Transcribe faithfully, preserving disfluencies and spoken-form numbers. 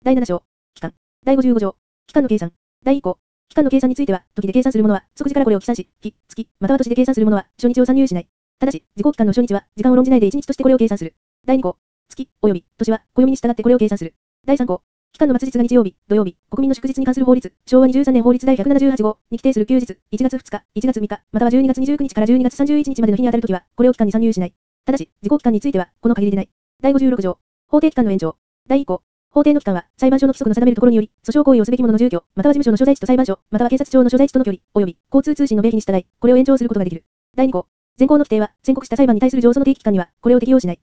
だいなな章、期間。だいごじゅうご条、期間の計算。だいい項、期間の計算については、時で計算するものは、即時からこれを起算し、日、月、または年で計算するものは、初日を算入しない。ただし、時効期間の初日は、時間を論じないでいちにちとしてこれを計算する。だいに項、月、及び、年は、暦に従ってこれを計算する。だいさん項、期間の末日が日曜日、土曜日、国民の祝日に関する法律、しょうわにじゅうさんねん法律第ひゃくななじゅうはち号に規定する休日、いちがつふつか、いちがつみっか、またはじゅうにがつにじゅうくにちからじゅうにがつさんじゅういちにちまでの日に当たるときは、これを期間に算入しない。ただし、時効期間については、この限りでない。だいごじゅうろく条、法定期間の延長。だいい項、法定の期間は、裁判所の規則の定めるところにより、訴訟行為をすべき者の住居、または事務所の所在地と裁判所、または警察庁の所在地との距離、及び、交通通信の明記に従い、これを延長することができる。だいに項、前項の規定は、宣告した裁判に対する上訴の定期期間には、これを適用しない。